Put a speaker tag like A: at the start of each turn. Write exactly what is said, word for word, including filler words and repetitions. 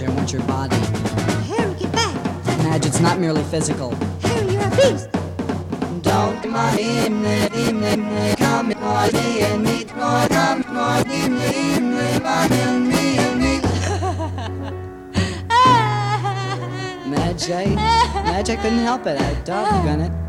A: Madge, I want your body.
B: Harry, get back.
A: Madge, it's not merely physical.
B: Harry, you're a beast.
A: Don't mind me, come me and meet more, come more, me, me, me, me. Madge, I, Madge, I couldn't help it. I doggone it.